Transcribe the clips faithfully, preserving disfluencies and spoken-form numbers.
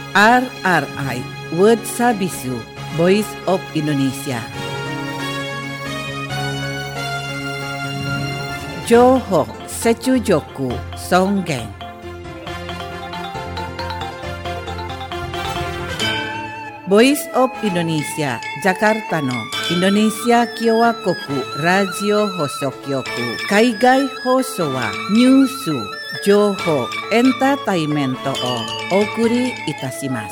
アールアールアイWorld Service Voice of Indonesia。情報接続尊厳。Voice of Indonesia Jakartaのインドネシア共和国ラジオ放送局。海外放送はニュース、情報、エンターテインメントをお送りいたします。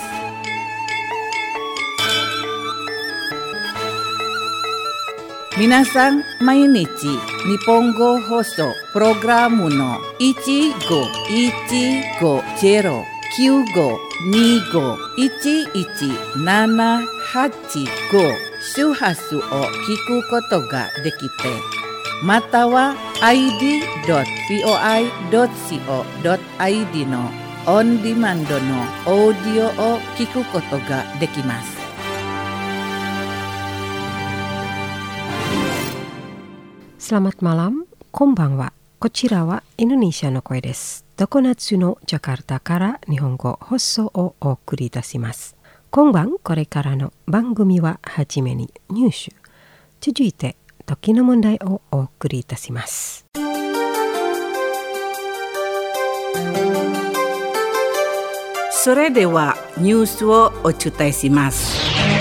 皆さん、毎日日本語放送プログラムのいちごいちごゼロきゅうごにごいちいちななはちご周波数を聞くことができて、または アイディードットブイオアイドットシーオードットアイディー のオンディマンドのオーディオを聞くことができます。 Selamat malam, konbanwa. こちらはインドネシアの声です。常夏のジャカルタから日本語放送をお送りいたします。今晩これからの番組ははじめにニュース、続いて時の問題をお送りいたします。 それではニュースをお伝えします。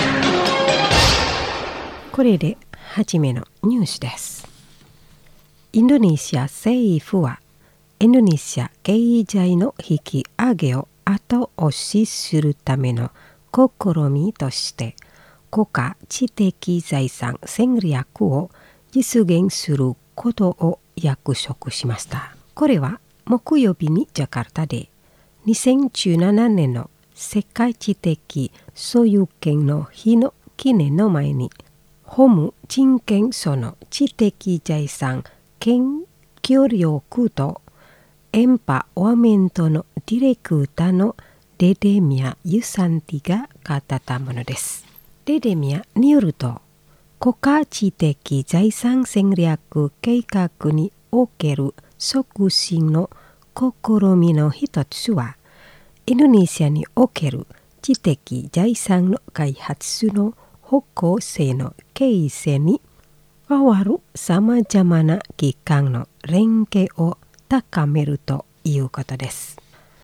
これではじめのニュースです。インドネシア政府はインドネシア経済の引き上げを後押しするための試みとして国家知的財産戦略を実現することを約束しました。これは木曜日にジャカルタでにせんじゅうななねんの世界知的所有権の日の記念の前に法務人権その知的財産研究力とエンパワメントのディレクターのデデミア・ユサンティが語ったものです。デデミアによると、国家知的財産戦略計画における促進の試みの一つは、インドネシアにおける知的財産の開発の方向性の形成に変わるさまざまな機関の連携を高めるということです。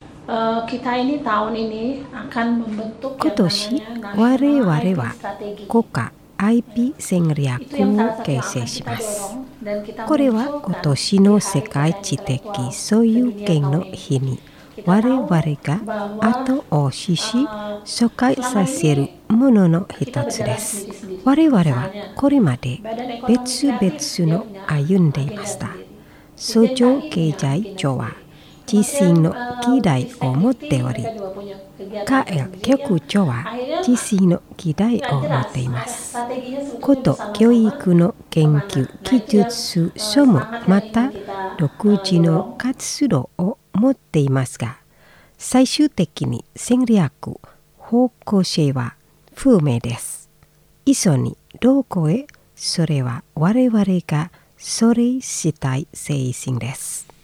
Uh, kita ini tahun ini akan membentuk 今年我々は国家 アイピー 戦略を形成します。これは今年の世界知的所有権の日に我々が後押しし疎開させるものの一つです。我々はこれまで別々の歩んでいました。相乗経済庁は自身の議題を持っており、カエル局長は自身の議題を持っています。こと教育の研究技術書もまた独自の活動を持っていますが、最終的に戦略方向性は不明です。一緒にどこへ、それは我々がそれしたい精神です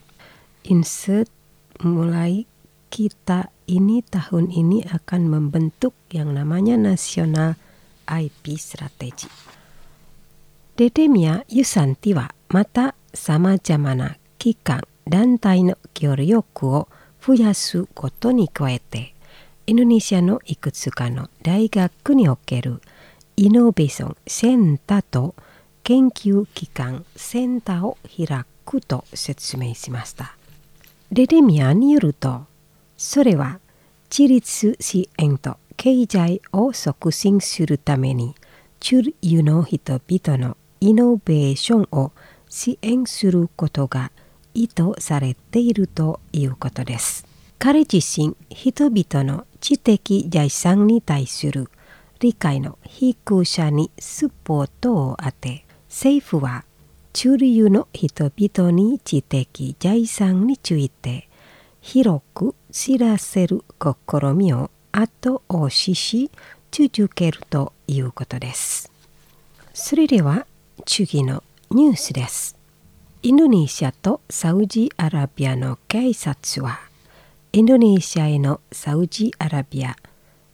。Insert mulai kita ini tahun ini akan membentuk yang namanya National アイピー Strategy。デデミア・ユサンティはまたさまざまな機関・団体の協力を増やすことに加えて、インドネシアのいくつかの大学におけるイノベーションセンターと研究機関センターを開くと説明しました。デデミアによると、それは自立支援と経済を促進するために中流の人々のイノベーションを支援することが意図されているということです。彼自身、人々の知的財産に対する理解の低さにスポットを当て、政府は中流の人々に知的財産について広く知らせる試みを後押しし続けるということです。それでは次のニュースです。インドネシアとサウジアラビアの警察はインドネシアへのサウジアラビア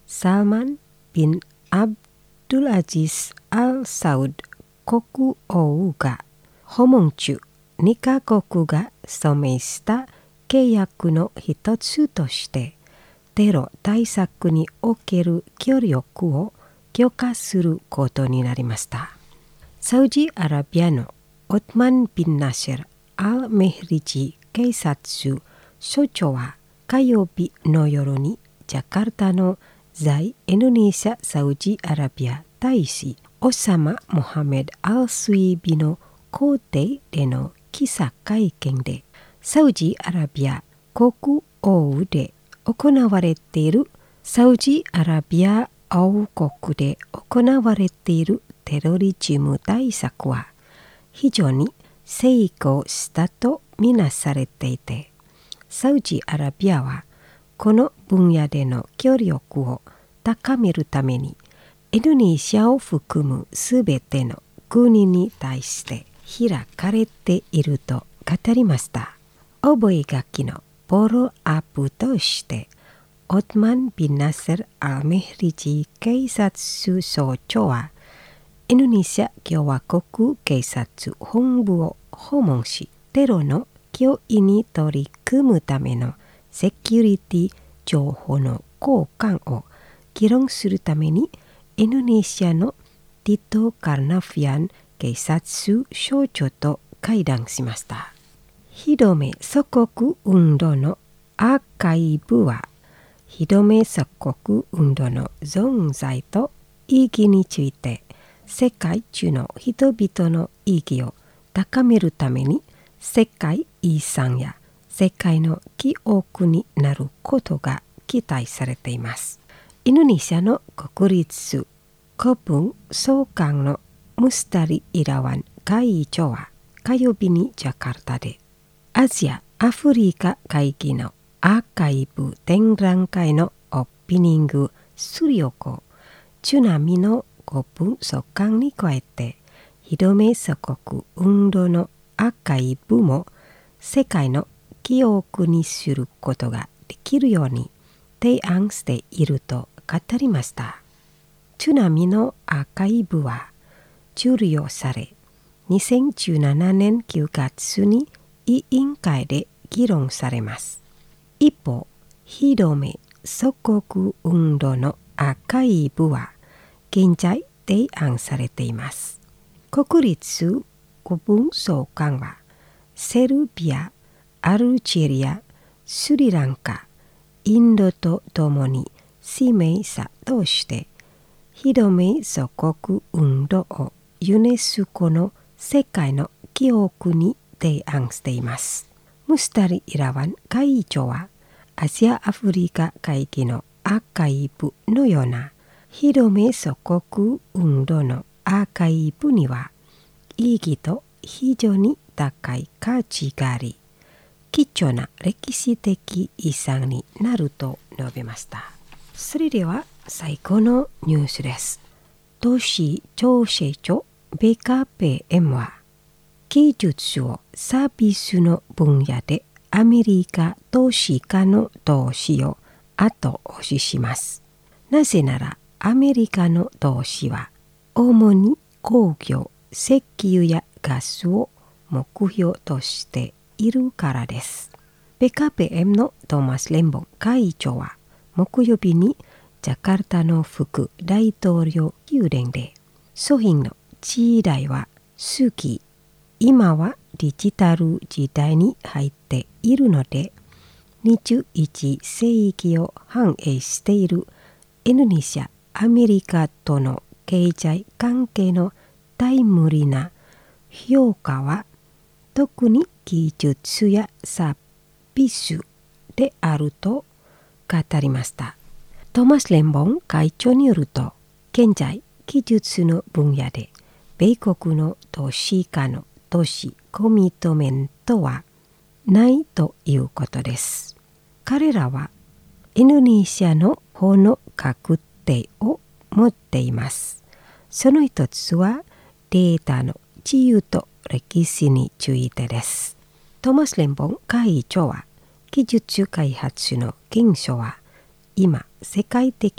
サルマン・ビン・アブドゥル・アジズ・アル・サウド国王が訪問中にカ国が署名した契約の一つとしてテロ対策における協力を強化することになりました。サウジアラビアのオトマン・ビン・ナシル・アル・メヒリジ警察署長は火曜日の夜にジャカルタの在インドネシア・サウジアラビア大使オサマ・モハメド・アル・スイービの公邸での記者会見でサウジアラビア国王で行われているサウジアラビア王国で行われているテロリズム対策は非常に成功したとみなされていて、サウジアラビアはこの分野での協力を高めるためにインドネシアを含むすべての国に対して開かれていると語りました。覚書のフォローアップとしてオトマン・ビン・ナセル・アル・メヒリジ警察総長はインドネシア共和国警察本部を訪問し、テロの脅威に取り組むためのセキュリティ情報の交換を議論するためにインドネシアのティト・カルナフィアン警察総長と会談しました。ひどめ祖国運動のアーカイブはひどめ祖国運動の存在と意義について世界中の人々の意義を高めるために世界遺産や世界の記憶になることが期待されています。インドネシアの国立古文総監のムスタリ・イラワン会長は火曜日にジャカルタでアジア・アフリカ会議のアーカイブ展覧会のオープニングする横津波の古文総監に加えてひどめ祖国運動のアーカイブも世界の記憶にすることができるように提案していると語りました。津波のアーカイブは受領されにせんじゅうななねんきゅうがつに委員会で議論されます。一方、ひどめ祖国運動のアーカイブは現在提案されています。国立古文総監はセルビア、アルジェリア、スリランカ、インドとともに使命者としてひどめ祖国運動をユネスコの世界の記憶に提案しています。ムスタリ・イラワン会長はアジア・アフリカ会議のアーカイブのようなひどめ祖国運動のアーカイブには意義と非常に高い価値があり、貴重な歴史的遺産になると述べました。それでは最後のニュースです。都市調整所 ビーケーピーエム は技術をサービスの分野でアメリカ投資家の投資を後押しします。なぜならアメリカの投資は主に工業、石油やガスを目標としているからです。ビーケーピーエム のトーマス・レンボン会長は木曜日にジャカルタの副大統領宮殿で商品の時代は過ぎ、今はデジタル時代に入っているのでにじゅういちせいきを反映しているインドネシア、アメリカとの経済関係のタイムリーな評価は特に技術やサービスであると語りました。トーマス・レンボン会長によると、現在技術の分野で米国の投資家の投資コミットメントはないということです。彼らはインドネシアの法の確定を持っています。その一つはデータの自由と歴史についてです。トーマス・レンボン会長は技術開発の現象は今世界的な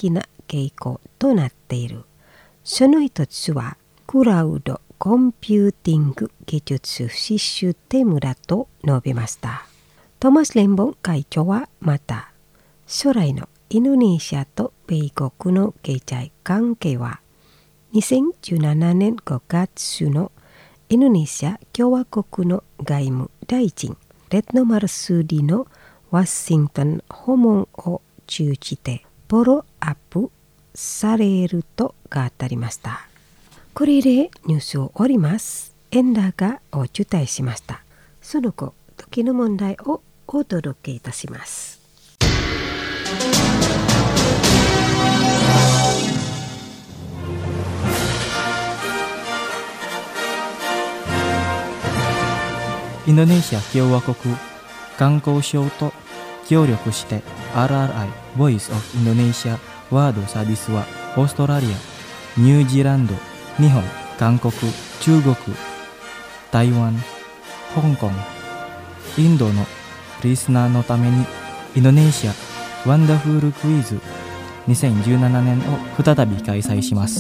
傾向となっている。その一つはクラウドコンピューティング技術システムだと述べました。トーマス・レンボン会長はまた、将来のインドネシアと米国の経済関係はにせんじゅうななねんごがつのインドネシア共和国の外務大臣レッドマルスーディのワシントン訪問を通じてフォローアップされると語りました。これでニュースを終わります。エンダーがお伝えしました。その後、時の問題をお届けいたします。 インドネシア共和国観光省と協力して アールアールアイ Voice of Indonesia ワードサービスはオーストラリア、ニュージーランド、日本、韓国、中国、台湾、香港、インドのリスナーのためにインドネシアワンダフルクイズにせんじゅうななねんを再び開催します。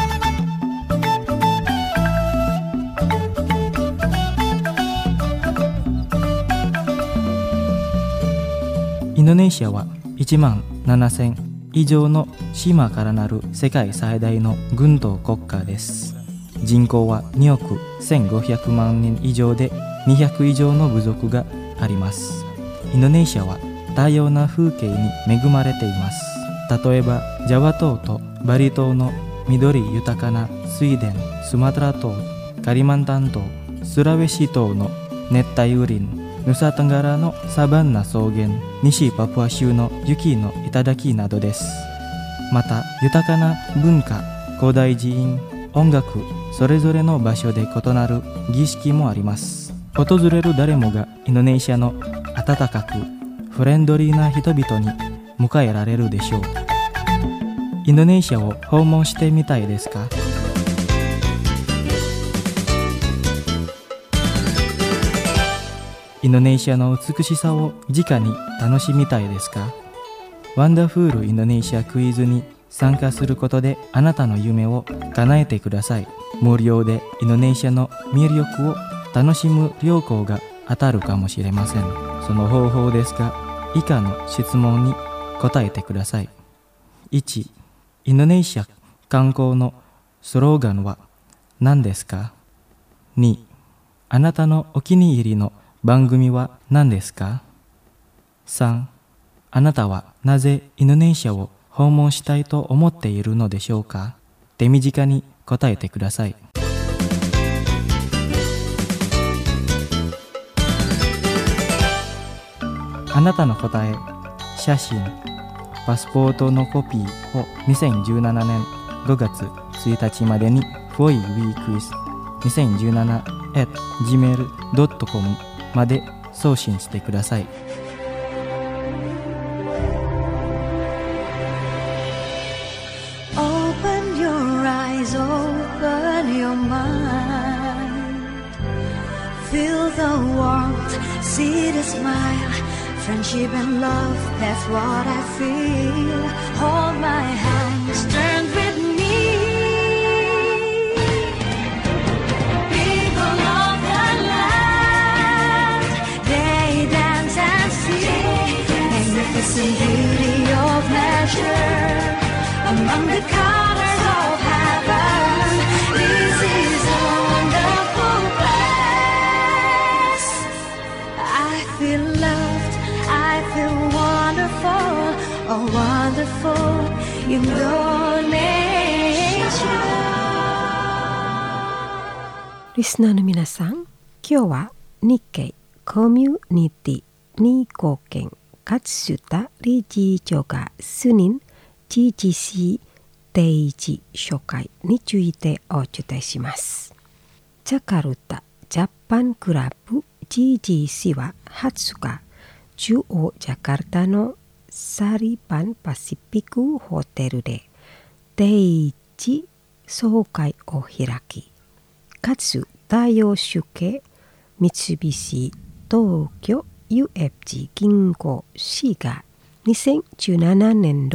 インドネシアはいちまんななせん以上の島からなる世界最大の軍島国家です。人口はにおくせんごひゃくまんにん以上でにひゃく以上の部族があります。インドネシアは多様な風景に恵まれています。例えばジャワ島とバリ島の緑豊かな水田、スマトラ島、カリマンタン島、スラウェシ島の熱帯雨林、ヌサトンガラのサバンナ草原、西パプア州の雪の頂などです。また豊かな文化、古代寺院、音楽、それぞれの場所で異なる儀式もあります。訪れる誰もがインドネシアの温かくフレンドリーな人々に迎えられるでしょう。インドネシアを訪問してみたいですか？インドネシアの美しさを直に楽しみたいですか？ワンダフールインドネシアクイズに参加することであなたの夢を叶えてください。無料でインドネシアの魅力を楽しむ旅行が当たるかもしれません。その方法ですが、以下の質問に答えてください。いち、インドネシア観光のスローガンは何ですか？に、あなたのお気に入りの番組は何ですか？さん、あなたはなぜインドネシアを訪問したいと思っているのでしょうか？手短に答えてください。あなたの答え、写真、パスポートのコピーをにせんじゅうななねんごがつついたちまでに フォイウィークイズにせんじゅうなな アット ジーメール ドットコム まで送信してください。 Open your eyes, open your mind. Feel the warmth, see the smile.Friendship and love, that's what I feel. Hold my hands, turn with me. People of the land, they dance and sing. Magnificent beauty of nature, among the colors of heaven. This is a wonderful place. I feel love.I feel wonderful, oh wonderful Indonesia. リスナーの皆さん、今日は日系コミュニティに貢献勝田理事長が数人 ジージーシー 定時紹介についてお伝えします。ジャカルタジャパンクラブ ジージーシー ははつか中央ジャカルタのサリパンパシフィックホテルで定時総会を開き、かつ太陽主系三菱東京 ユーエフジー 銀行 C がにせんじゅうななねん度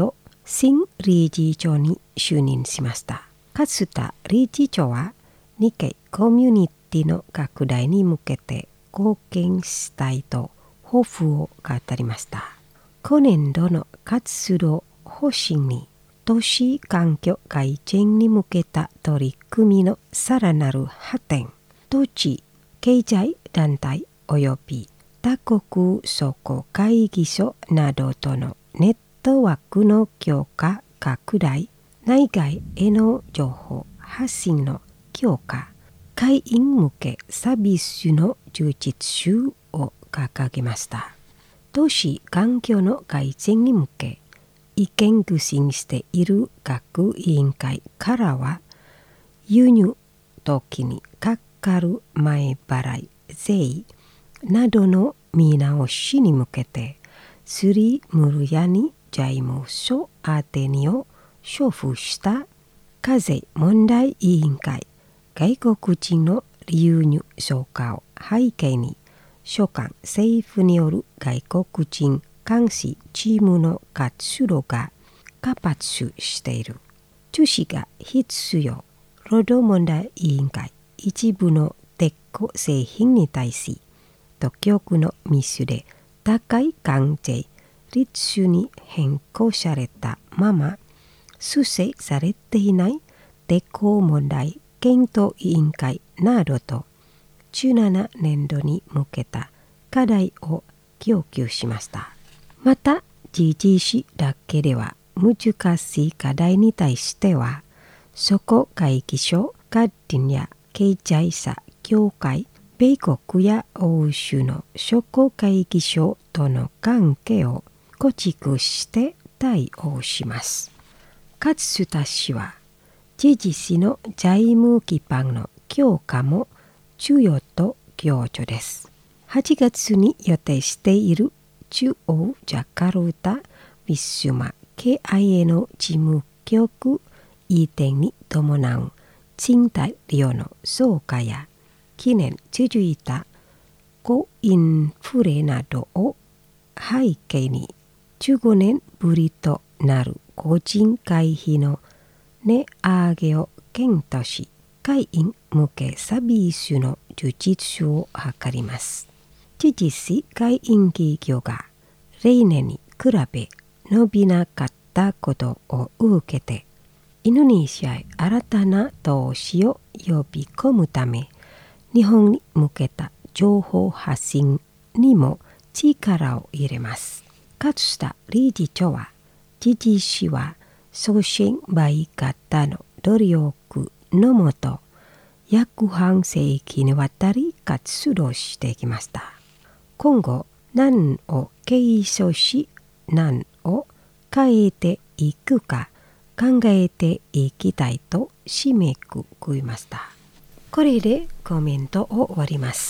新理事長に就任しました。勝田理事長は日系コミュニティの拡大に向けて貢献したいと抱負を語りました。今年度の活動方針に都市環境改善に向けた取り組みのさらなる発展、都市経済団体及び多国商工会議所などとのネットワークの強化拡大、内外への情報発信の強化、会員向けサービスの充実集を掲げました。都市環境の改善に向け意見具申している各委員会からは、輸入時にかかる前払い税などの見直しに向けて、スリムルヤニ財務省宛てにを承付した課税問題委員会、外国人の流入増加を背景に、所管政府による外国人監視チームの活動が活発している。中止が必要。労働問題委員会、一部の鉄鋼製品に対し、当局のミスで高い関税率に変更されたまま、修正されていない鉄鋼問題検討委員会などと、じゅうななねんどに向けた課題を供給しました。また、時事誌だけでは難しい課題に対しては、商工会議所、ガッディンや経済者協会、米国や欧州の商工会議所との関係を構築して対応します。勝田氏は、時事誌の財務基盤の強化も重要と強調です。はちがつに予定している中央ジャカルタ・ウィスマ ケーアイエー の事務局移転に伴う賃貸料の増加や近年続いた高インフレなどを背景に、じゅうごねんぶりとなる個人会費の値上げを検討し、会員向けサービスの充実を図ります。時事誌会員企業が例年に比べ伸びなかったことを受けて、インドネシアへ新たな投資を呼び込むため、日本に向けた情報発信にも力を入れます。勝田理事長は、時事誌は送信倍型の努力のもと、約半世紀にわたり活動してきました。今後、何を継承し、何を変えていくか考えていきたいと締めくくりました。これでコメントを終わります。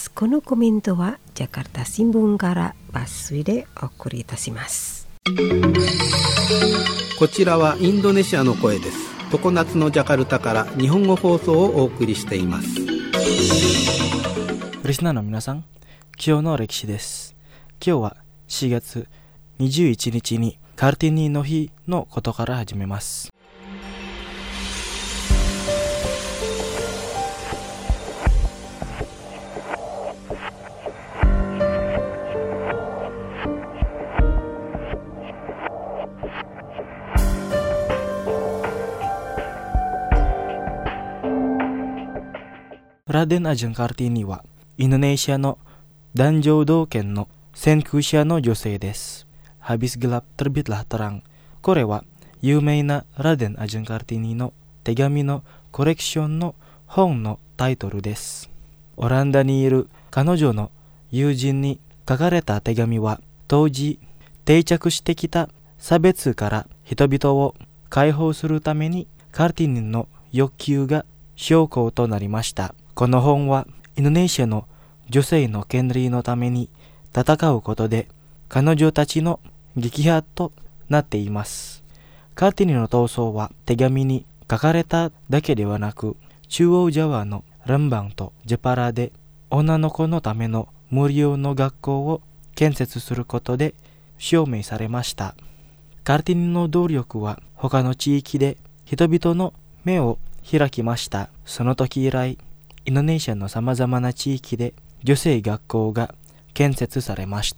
このコメントはジャカルタ新聞から抜粋でお送りいたします。 こちらはインドネシアの声です。常夏のジャカルタから日本語放送をお送りしています。 リスナーの皆さん、今日の歴史です。今日はしがつにじゅういちにちにカルティニの日のことから始めます。ラデン・アジャン・カルティニはインドネシアの男女同権の先駆者の女性です。Habis gelap terbitlah terang。これは有名なラデン・アジャン・カルティニの手紙のコレクションの本のタイトルです。オランダにいる彼女の友人に書かれた手紙は、当時定着してきた差別から人々を解放するためにカルティニの欲求が証拠となりました。この本はインドネシアの女性の権利のために戦うことで彼女たちの撃破となっています。カルティニの闘争は手紙に書かれただけではなく、中央ジャワのランバンとジェパラで女の子のための無料の学校を建設することで証明されました。 カルティニの動力は他の地域で人々の目を開きました。その時以来、インドネシアのさまざまな地域で女性学校が建設されました。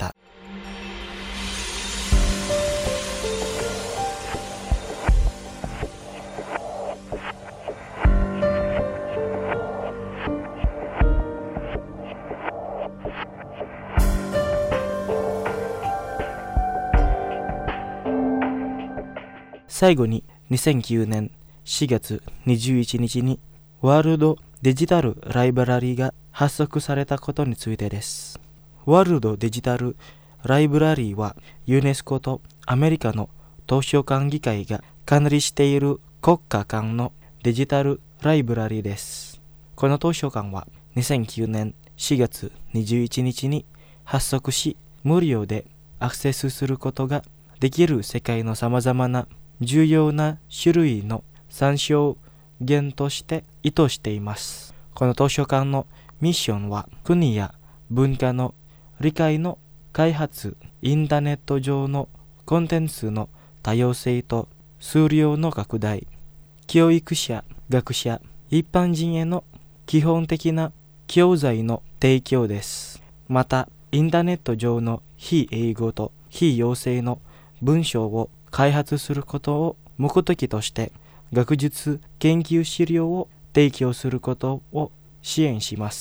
最後ににせんきゅうねんしがつにじゅういちにちにワールドデジタルライブラリーが発足されたことについてです。ワールドデジタルライブラリーはユネスコとアメリカの図書館議会が管理している国家間のデジタルライブラリーです。この図書館はにせんきゅうねんしがつにじゅういちにちに発足し、無料でアクセスすることができる世界のさまざまな重要な種類の参照源として意図しています。この図書館のミッションは国や文化の理解の開発、インターネット上のコンテンツの多様性と数量の拡大、教育者、学者、一般人への基本的な教材の提供です。また、インターネット上の非英語と非陽性の文章を開発することを目的として学術研究資料を提供することを支援します。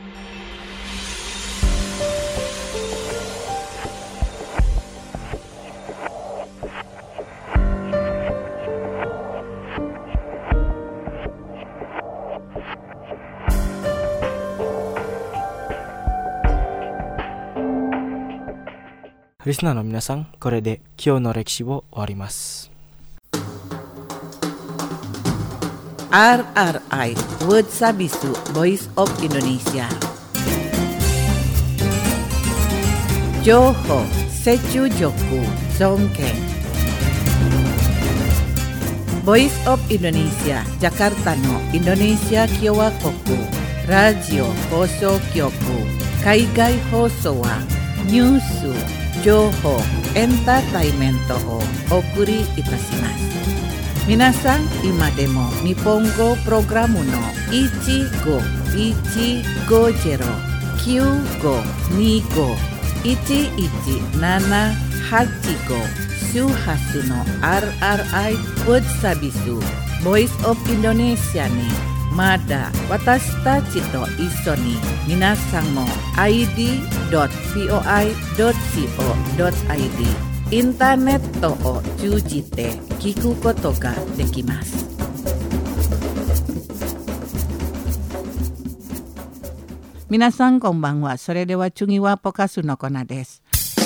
リスナーの皆さん、これで今日の歴史を終わります。 アールアールアイ Word Sabisu Voice of Indonesia 情報、接中力、尊敬 Voice of Indonesia Jakarta のインドネシア共和国ラジオ放送局海外放送はニュース情報、エンターテイメントをお送りいたします。皆さん、今でも日本語プログラムのいちごいちごゼロ きゅうごにご いちいちななはちご 周波数の アールアールアイ Word Sabisu Voice of Indonesia にまだ私たちと一緒に皆さんも アイディードットポイドットコドットアイディー インターネットを通じて聞くことができます。皆さんこんばんは。それでは次はポカスのコーナーです。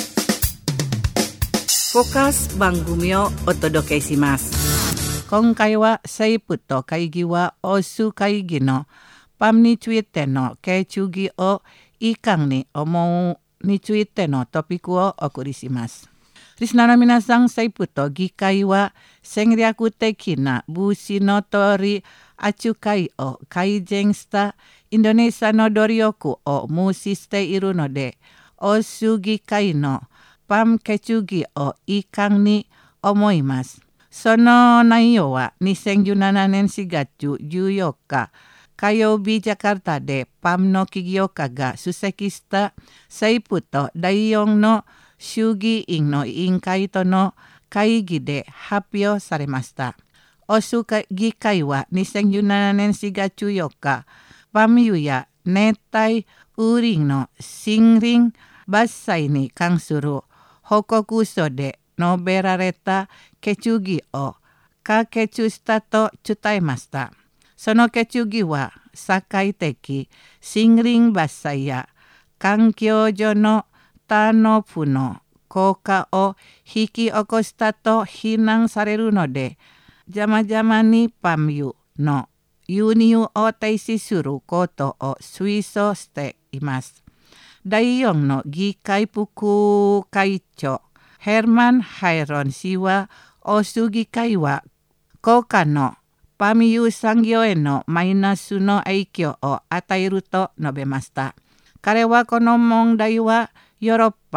ポカス番組をお届けします。今回は政府と会議は欧州会議のパムについての決議をいかに思うについてのトピックをお送りします。リスナーの皆さん、政府と議会は戦略的な物資の取り扱いを改善したインドネシアの努力を無視しているので、欧州議会のパム決議をいかに思います。その内容はにせんじゅうななねんしがつじゅうよっか火曜日ジャカルタでパムの起業家が出席した政府とだいよんの衆議院の委員会との会議で発表されました。欧州議会はにせんじゅうななねんしがつじゅうよっかパム油や熱帯雨林の森林伐採に関する報告書で述べられた決議を可決したと伝えました。その決議は社会的森林伐採や環境上のターンオフの効果を引き起こしたと非難されるので、じゃまじゃまにパム油の輸入を停止することを推奨しています。だいよんの議会副会長ヘルマン・ハイロン氏は、欧州議会は高価のパム油産業へのマイナスの影響を与えると述べました。彼はこの問題はヨーロッパ、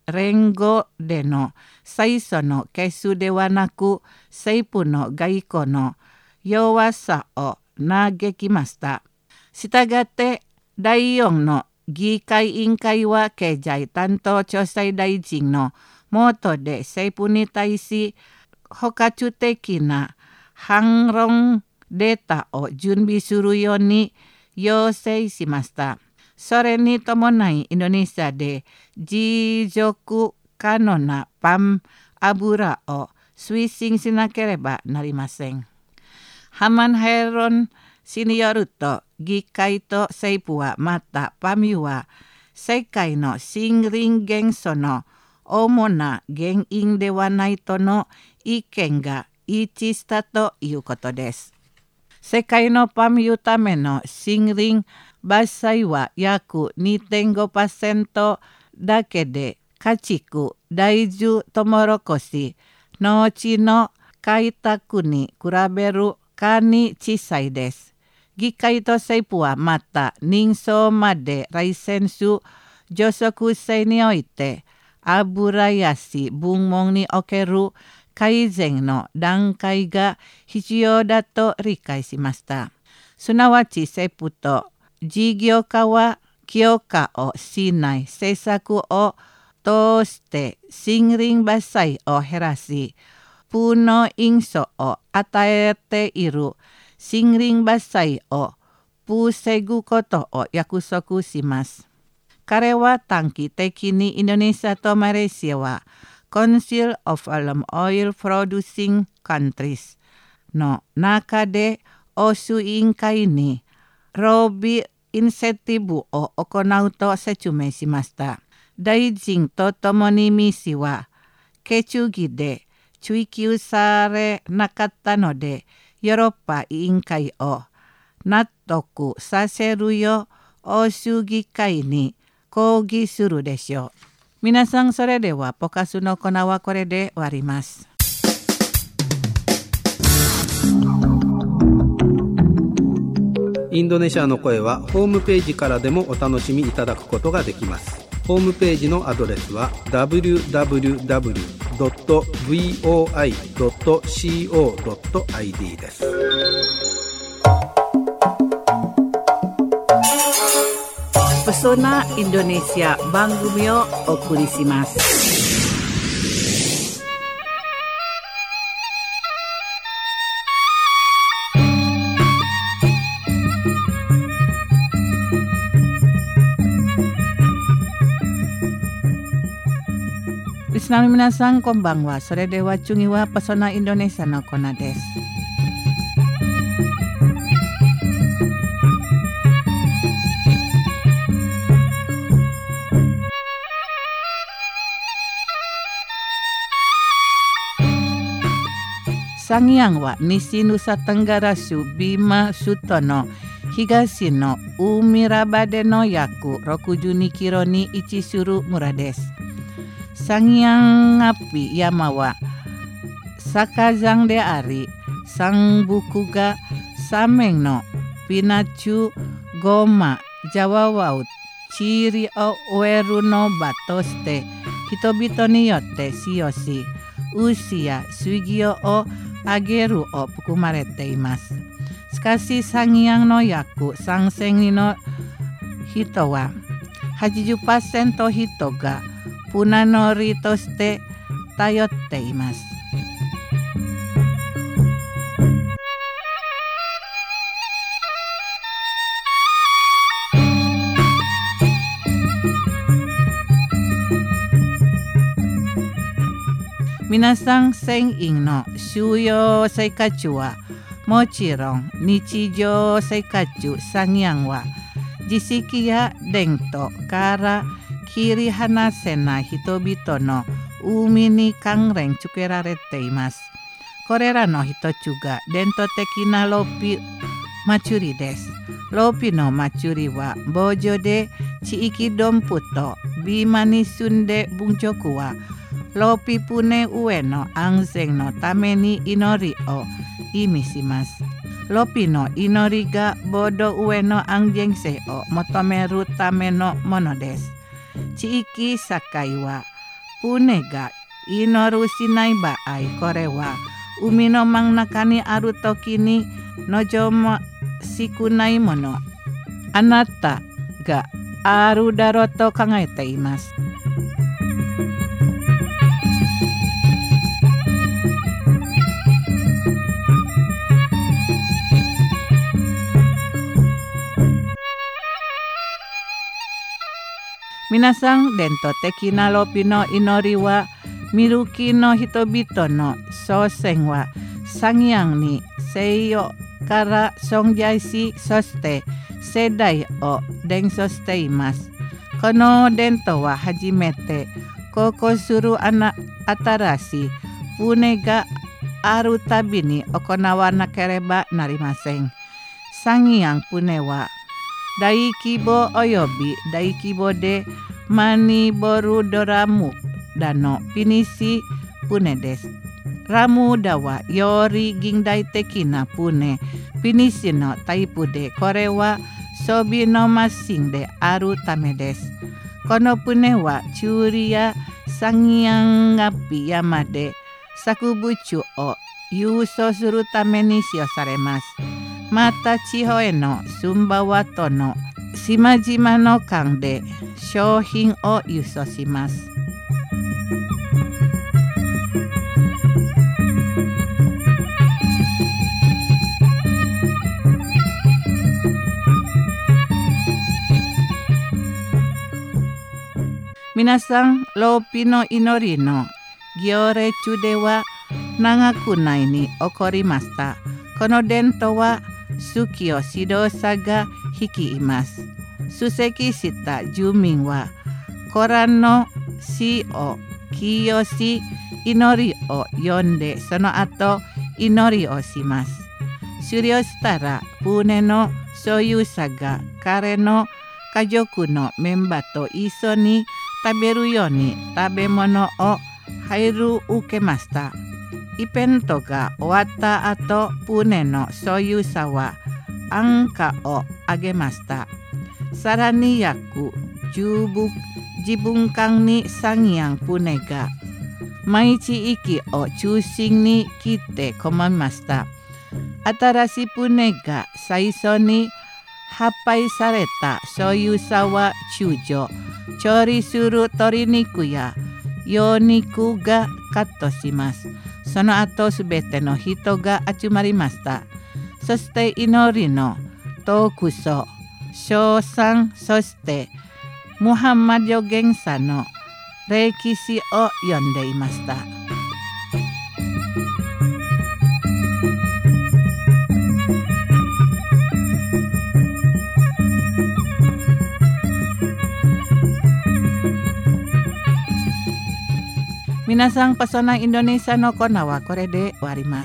連合での最初の結束ではなく、政府の外交の弱さを嘆きました。したがってだいよんの議会委員会は経済担当調査大臣の下で政府に対し包括的な反論データを準備するように要請しました。それに伴いインドネシアで持続可能なパン油を推進しなければなりません。ハマン・ヘロン氏によると、議会と政府はまたパン油は世界の森林減少の主な原因ではないとの意見が一致したということです。世界のパン油ための森林伐採は約 にてんごパーセント だけで、家畜、大豆、トウモロコシ、農地の開拓に比べるかに小さいです。議会と政府はまた人相までライセンス除食制において油安部門における改善の段階が必要だと理解しました。すなわち政府と事業家は強化をしない政策を通して森林伐採を減らし、負の因素を与えている森林伐採を防ぐことを約束します。彼は短期的にインドネシアとマレーシアはCouncil of Palm Oil Producing Countries の中で欧州委員会にロビーインセンティブを行うと説明しました。大臣とともにミ氏は決議で追及されなかったので、ヨーロッパ委員会を納得させるよう欧州議会に抗議するでしょう。皆さん、それではポカスのコーナーはこれで終わります。 インドネシアの声はホームページからでもお楽しみいただくことができます。ホームページのアドレスは ダブリューダブリューダブリュードットブイオーアイドットコードットアイディー です。 Pesona Indonesia 番組をお送りします。リスナーの皆さん、こんばんは。それでは次はPesona Indonesiaのコーナーです。サンヤンは西ヌサタンガラ州ビーマ首都の東のウミラバでの約ろくじゅうにキロに位置する村です。サンヤンアピ山は坂山であり、山腹が斜面のピナチュ、ゴマ、ジャワワウ、チリを植えるの場として人々によって使用し、牛や水牛をあげるを含まれています。しかし、サンヤンの約さんせんにんの人は はちじゅっパーセント 人が船乗りとして頼っています。皆さん、船員の主要生活はもちろん日常生活。サンヤンは知識や伝統から切り離せない人々の海に関連付けられています。これらの一つが伝統的なローピ祭りです。ローピの祭りは防除で地域ドンプとビーマに住んで文族はローピ船上の安全のために祈りを意味します。ローピの祈りがボード上の安全性を求めるためのものです。地域境は船が祈るしない場合、これは海の真ん中にあるときに望ましくないもの、あなたがあるだろうと考えています。皆さん、伝統的なロピの祈りはミルキの人々の祖先は山羊に西洋から存在し、そして世代を伝承しています。この伝統は初めて航行する新しい船があるたびに行わなければなりません。山羊船は大規模および大規模でマニボルドラムダのピニシ船です。ラムダはより近代的な船、ピニシのタイプで、これは装備のマシンであるためです。この船はチリや山羊ガピ山で作物を輸送するために使用されます。また地方へのスンバワ島の島々の間で商品を輸送します。皆さん、ローピの祈りの行列では長くないに起こりました。この伝統は数奇を指導者が率います。出席した住民はコランの詩を起用し、祈りを読んで、その後祈りをします。終了したら船の所有者が彼の家族のメンバーと一緒に食べるように食べ物を配る受けました。イベントが終わった後、船の所有者は安価をあげました。さらに約じゅうぶんかんに山羊船が毎地域を中心に来て込みました。新しい船が最初に発売された所有者は中将、調理する鶏肉や羊肉がカットします。その後すべての人が集まりました。そして祈りの特訴、称賛、そしてムハンマド元さの歴史を読んでいました。皆さん、Pesona Indonesiaのコーナーはこれで終わります。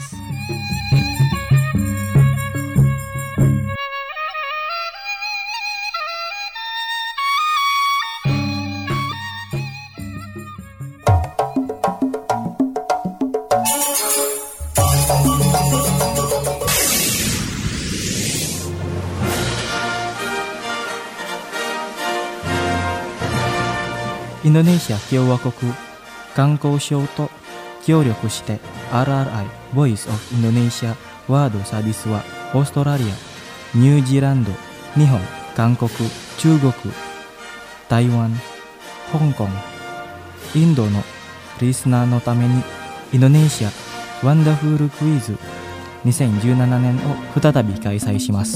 インドネシア共和国観光省と協力して アールアールアイ Voice of Indonesia ワードサービスはオーストラリア、ニュージーランド、日本、韓国、中国、台湾、香港、インドのリスナーのためにインドネシアワンダフルクイズにせんじゅうななねんを再び開催します。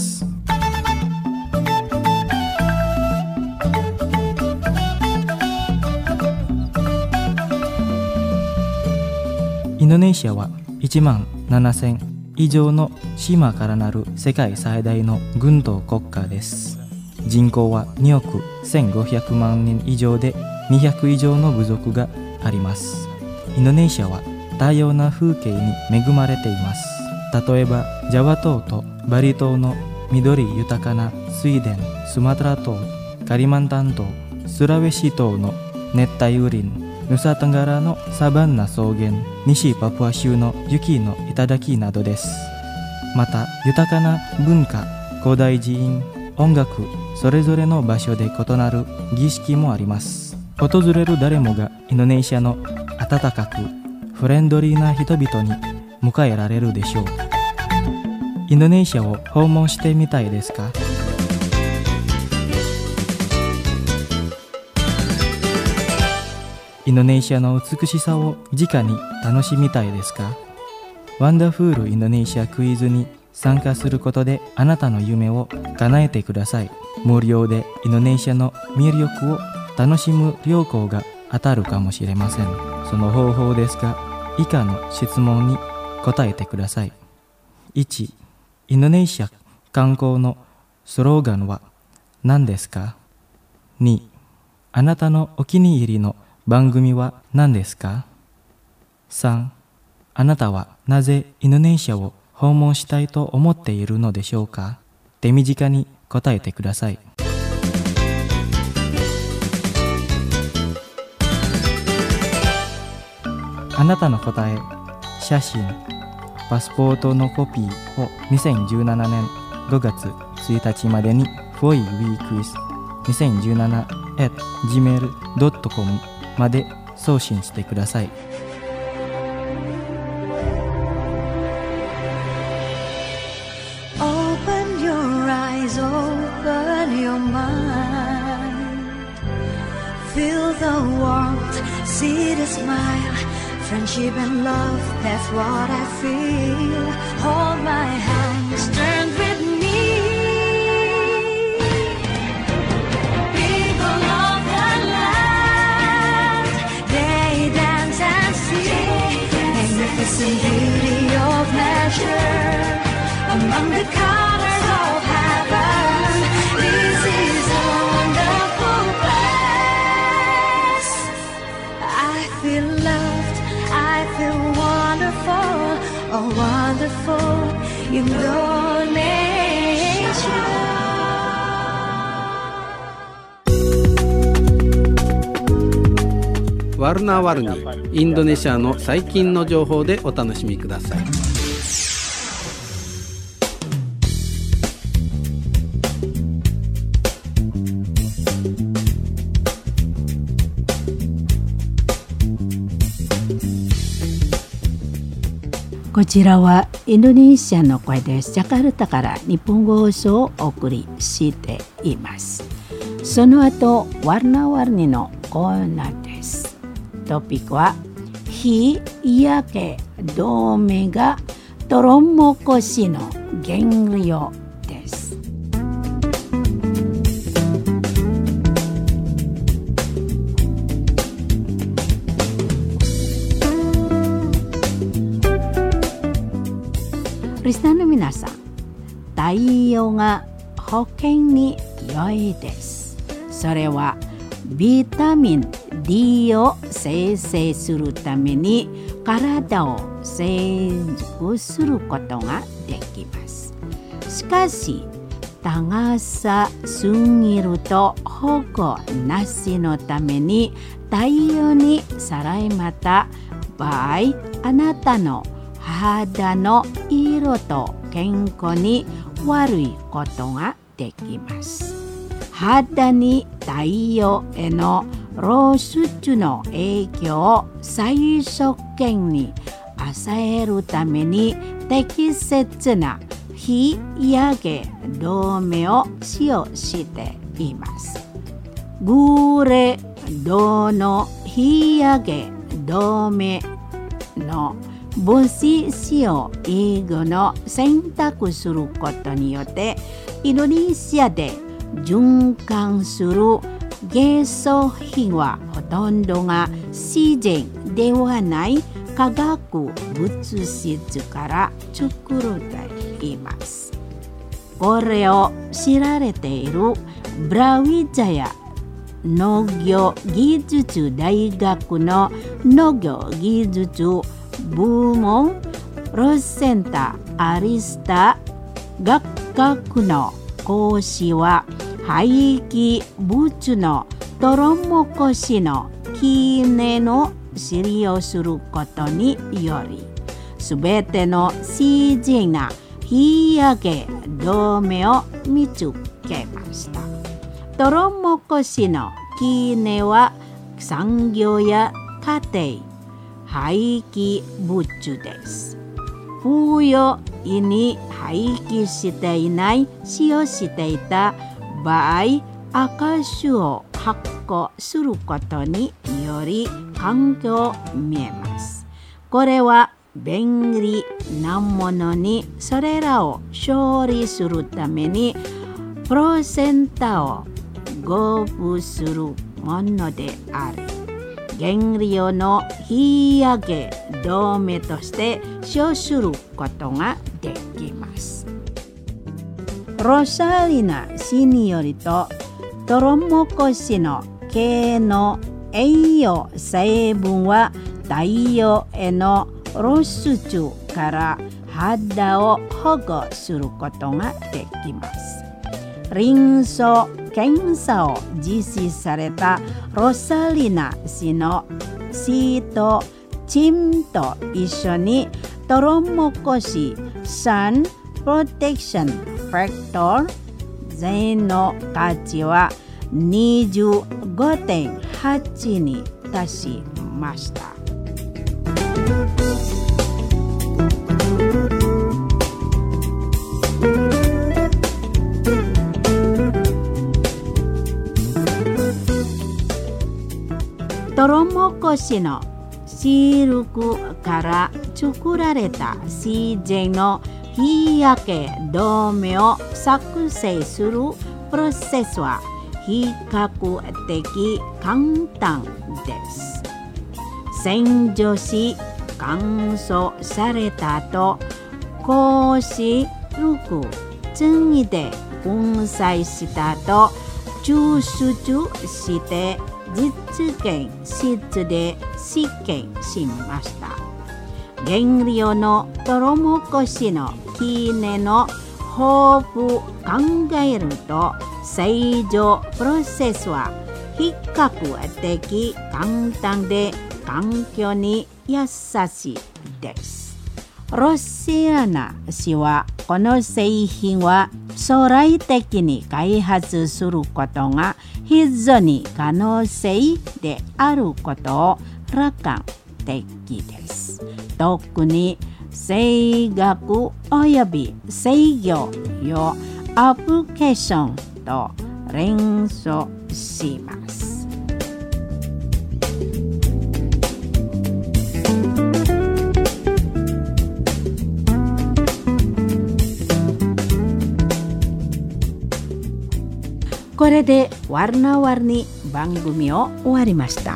インドネシアはいちまんななせん以上の島からなる世界最大の軍島国家です。人口はにおくせんごひゃくまんにん以上でにひゃく以上の部族があります。インドネシアは多様な風景に恵まれています。例えばジャワ島とバリ島の緑豊かな水田、スマトラ島、カリマンタン島、スラウェシ島の熱帯雨林、ヌサトンガラのサバンナ草原、西パプア州の雪の頂などです。また豊かな文化、古代寺院、音楽、それぞれの場所で異なる儀式もあります。 訪れる誰もがインドネシアの温かくフレンドリーな人々に迎えられるでしょう。インドネシアを訪問してみたいですか？インドネシアの美しさを直に楽しみたいですか？ワンダフルインドネシアクイズに参加することであなたの夢を叶えてください。無料でインドネシアの魅力を楽しむ旅行が当たるかもしれません。その方法ですが、以下の質問に答えてください。いち、インドネシア観光のスローガンは何ですか？に、あなたのお気に入りの番組は何ですか？さん、あなたはなぜインドネシアを訪問したいと思っているのでしょうか？手短に答えてください。あなたの答え、写真、パスポートのコピーをにせんじゅうななねんごがつついたちまでに フォイウィークイズにせんじゅうなな アット ジーメール ドット コム まで送信してください。 Open your eyes, open your mind. Feel the warmth, see the smile. Friendship and love, that's what I feel. Hold my hands, turn with me. People of the land, they dance and sing. Magnificent beauty of nature, among the colors of heaven. This is a wonderful place. I feel loved.I feel wonderful, oh wonderful Indonesia. ワルナワルニ、インドネシアの最近の情報でお楽しみください。 こちらはインドネシアの声です。ジャカルタから日本語放送をお送りしています。その後、ワルナワルニのコーナーです。トピックは日焼け止めがトロモコシの原料です。リスナーの皆さん、太陽が保険に良いです。それはビタミン D を生成するために体を成熟することができます。しかし長さすぎると保護なしのために太陽にさらいまた場合、あなたの肌の色と健康に悪いことができます。肌に太陽への露出の影響を最小限に抑えるために適切な日焼け止めを使用しています。グレードの日焼け止めの分子使用以後の選択することによってインドネシアで循環する元素品はほとんどが自然ではない化学物質から作られています。これを知られているブラウィジャヤ農業技術大学の農業技術部門ロセンタアリスタ学学の講師は廃棄物のトロモコシのキネの知りをすることによりすべての自然な日焼け止めを見つけました。トロモコシのキネは産業や家庭、廃棄物です。不要意に廃棄していない使用していた場合、赤種を発酵することにより環境を見えます。これは便利なものにそれらを処理するためにプロセンタを合布するものであり、原料の日焼け止めとして使用することができます。ロサリナ氏によると、トウモロコシの毛の栄養成分は太陽への露出から肌を保護することができます。臨床検査を実施されたロサリナ氏のシートチームと一緒にトウモロコシサンプロテクションファクター Z の価値は にじゅうごてんはち に達しました。トウモロコシのシルクから作られた自然の日焼け止めを作成するプロセスは比較的簡単です。洗浄し乾燥された後、少しずつ次で粉砕した後、抽出して実験室で試験しました。原料のトウモロコシのきねの豊富考えると、製造プロセスは比較的簡単で環境に優しいです。ロシアナ氏はこの製品は将来的に開発することが非常に可能性であることを楽観的です。特に声楽および制御用アプリケーションと連想します。これでワルナワルに番組を終わりました。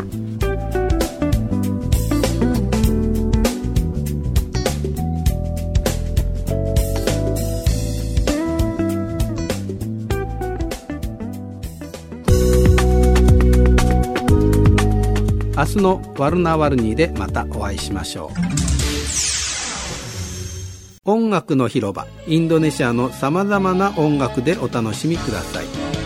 明日のワルナワルニーでまたお会いしましょう。音楽の広場、インドネシアのさまざまな音楽でお楽しみください。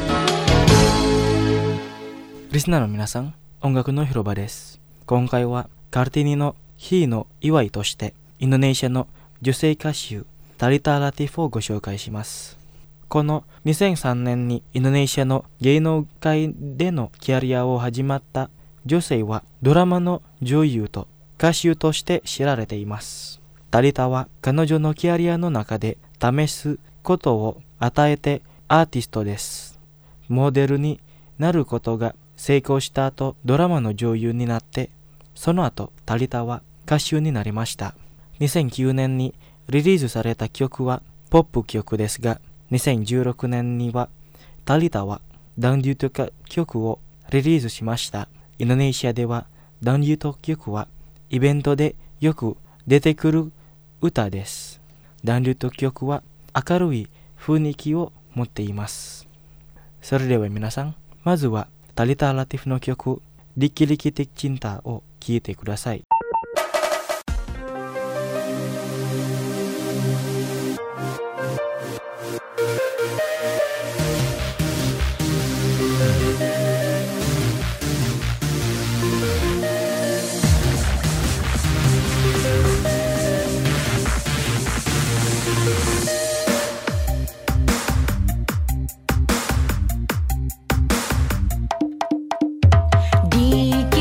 リスナーの皆さん、音楽の広場です。今回はカルティニの日の祝いとしてインドネシアの女性歌手タリタ・ラティフをご紹介します。このにせんさんねんにインドネシアの芸能界でのキャリアを始まった女性はドラマの女優と歌手として知られています。タリタは彼女のキャリアの中で試すことを与えてアーティストです。モデルになることが成功した後、ドラマの女優になって、その後タリタは歌手になりました。にせんきゅうねんにリリースされた曲はポップ曲ですが、にせんじゅうろくねんにはタリタはダンデュート曲をリリースしました。インドネシアではダンデュート曲はイベントでよく出てくる歌です。ダンデュート曲は明るい雰囲気を持っています。それでは皆さん、まずはタリタ・ラティフの曲リキリキティチンタを聴いてください。 Di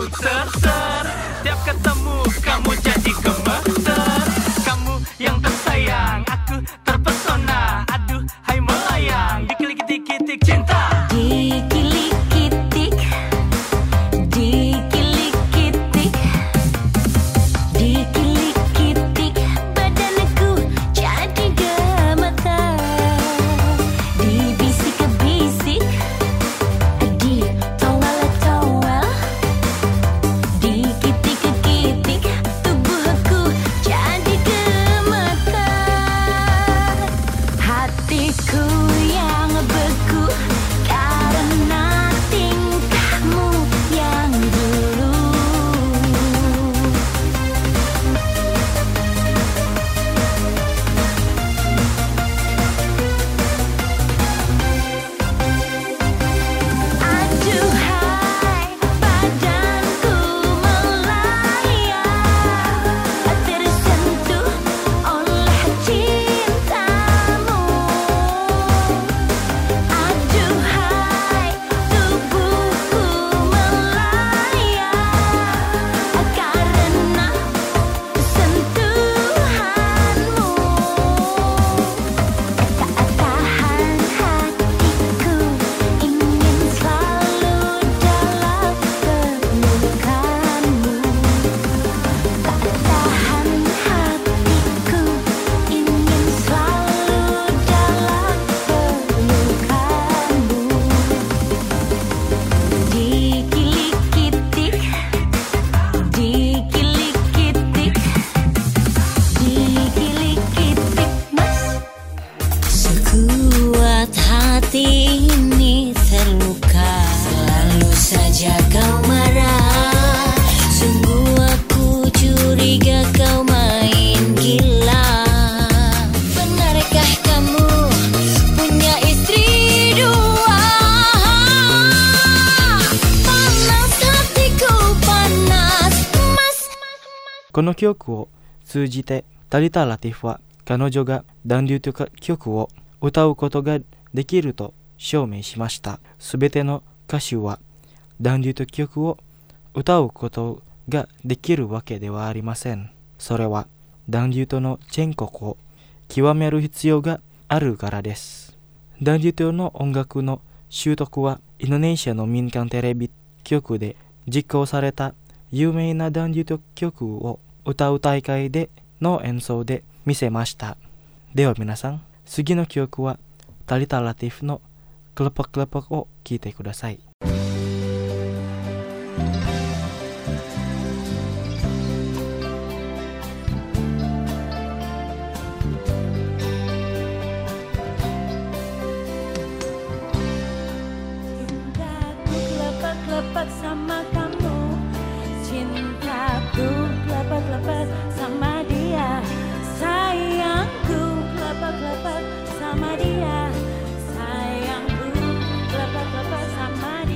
peluk ser-ser. Tiap ketemu kamu jadi gemeter. Kamu yang tersayang, aku terpesona. Aduh, hai melayang, dikilik-kilik cinta. Dikilik-kilik, dikilik-kilik, dikilik-kilik, badanku jadi gemetar. Dibisik-bisik, ditowel-towel, dikitik-kitik, tubuhku jadi gemetar. Hatiku yang beku karena tingkahmu yang dulu. Aduhai, badanku melayang, tersentuh oleh cintamu. Aduhai, tubuhku melayang karena sentuhanmu. Tak tahan hatiku ingin selalu dalam pelukanmu. Tak tahan hatiku ingin selalu dalam pelukanmu. Dikilik-kitik, dikilik-kitik, dikilik-kitik, mas. Sekuat hati ini terluka, selalu saja kau marah. Sungguh aku curiga kau main gila. Benarkah kamu punya istri dua? Panas hatiku, panas, mas. この曲を通じてタリタ・ラティフは彼女がダンデュート曲を歌うことができると証明しました。すべての歌手はダンデュート曲を歌うことができるわけではありません。それはダンデュートの全国を極める必要があるからです。ダンデュートの音楽の習得はインドネシアの民間テレビ局で実行された有名なダンデュート曲を歌う大会での演奏で見せました。では皆さん、次の曲はタリタ・ラティフのクラパクラパを聴いてください。 Cintaku kelepak-kelepak sama kamu, cintaku kelepak-kelepak sama dia, sayangku kelepak-kelepak sama dia, sayangku kelepak-kelepak sama dia.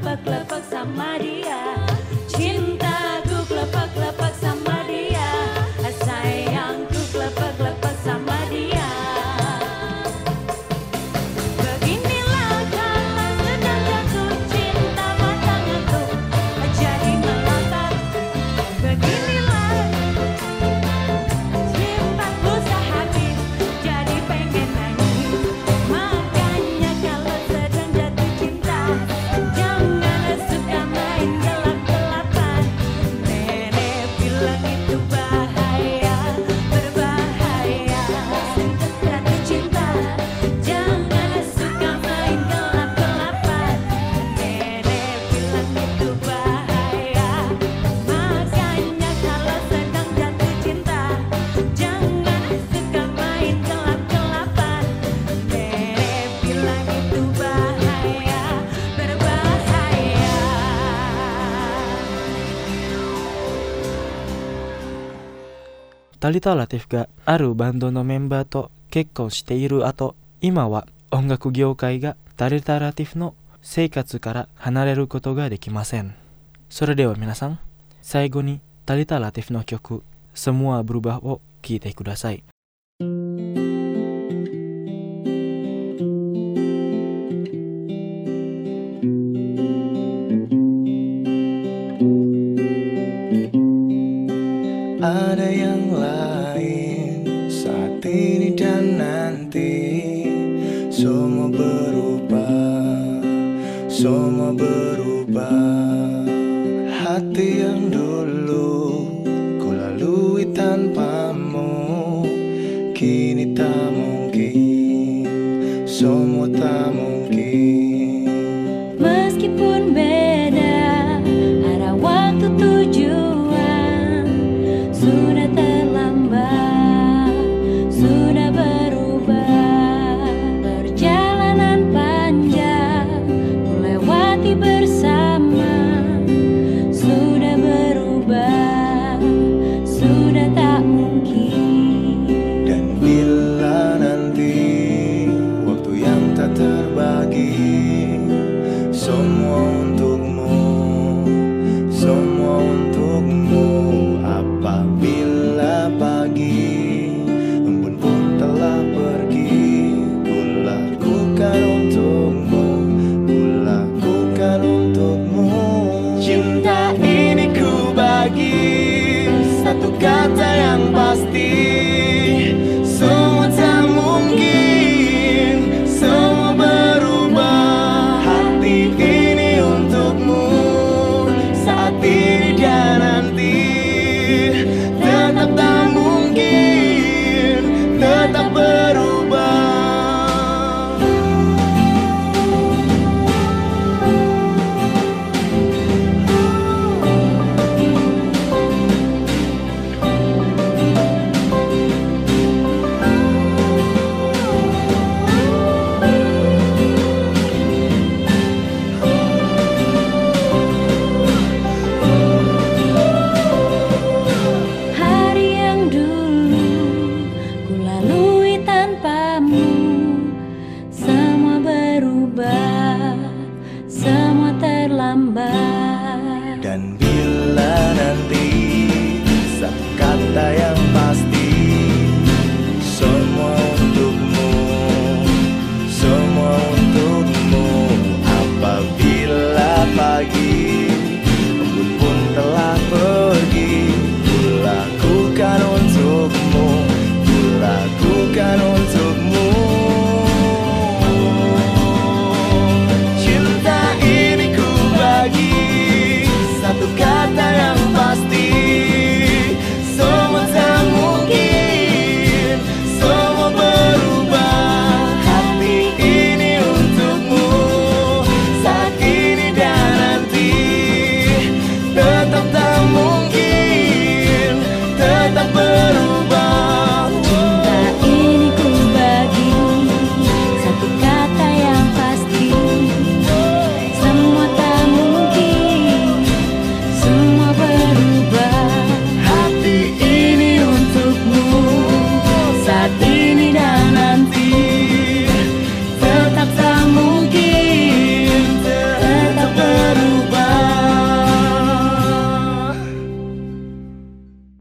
kelepak-kelepak sama dia. Cintaku kelepak-kelepak sama dia. Sayangku kelepak-kelepak sama dia. Beginilah kalau sedang jatuh cinta mata ngantuk jadi melotot. Beginilah cintaku sehabis jadi pengen nangis. Makanya kalau sedang jatuh cinta jangan suka main gelap-gelapan. Nenek bilang itu bahaya, berbahaya. Jatuh cinta jangan suka main gelap-gelapan. Nenek bilang itu bahaya. Makanya kalau sedang jatuh cinta jangan suka main gelap-gelapan. Nenek bilang itu bahaya, berbahaya. Talita Latifがあるバンドのメンバーと結婚している後、今は音楽業界がタリタラティフの生活から離れることができません。それでは皆さん、最後にタリタラティフの曲Semua Berubahを聴いてください。 Ada yang lain saat ini dan nanti. Semua berubah, semua berubah. Hati yang dulu ku lalui tanpamu kini tak mungkin, semua tak mungkin. Meskipun beda arah waktu tujuan, sudah terlambat, sudah berubah. Perjalanan panjang melewati bersama, sudah berubah, sudah tak mungkin.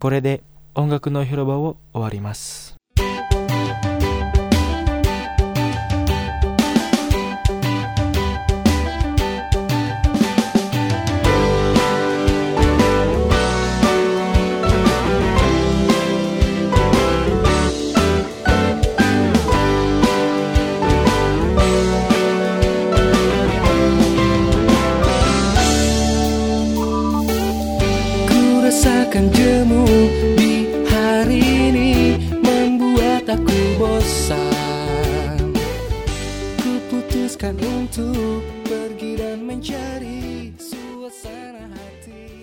これで音楽の広場を終わります。 Rasakan jemu di hari ini membuat aku bosan. Kuputuskan untuk pergi dan mencari suasana hati.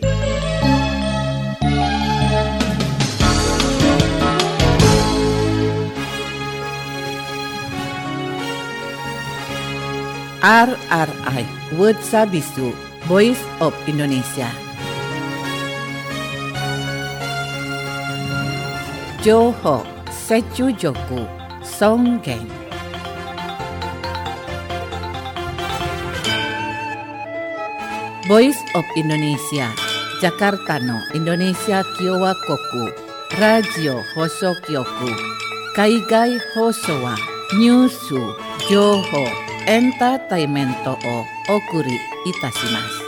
R R I Word Sabisu Voice of Indonesia. Johor Sechujoku Songgeng. Voice of Indonesia Jakarta no Indonesia Kyowa Koku Radio Hosokyoku Kaigai Hosowa Nyusu Johor Entertainmento o Okuri Itashimasu.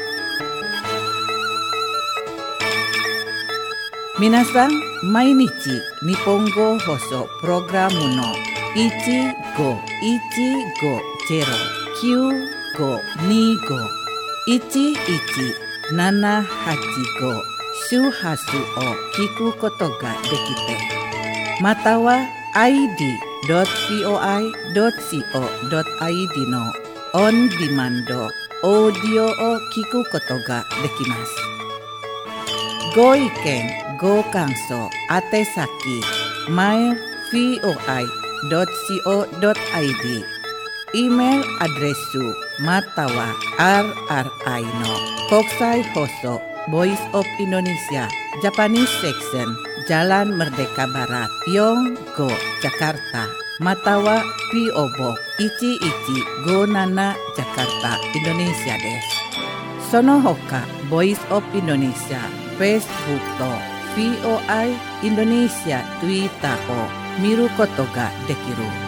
Minasan, mainichi Nihongo Hoso Programu no ichi go ichi go zero kyu go ni go ichi ichi nana hachi go shuhasu o kiku koto ga dekite. Mata wa i d dot voi dot co dot i d no on demand audio o kiku koto ga dekimasu. Go iken Go Kangso Atesaki mail voi dot co dot i d email adresu matawa rri no Kokusai Hoso Voice of Indonesia Japanese Section Jalan Merdeka Barat Yonggo Jakarta matawa P O Box ichi ichi go nana Jakarta Indonesia desu. Sono hoka Voice of Indonesia Facebook to V O I Indonesia Twitter o miru koto ga dekiru.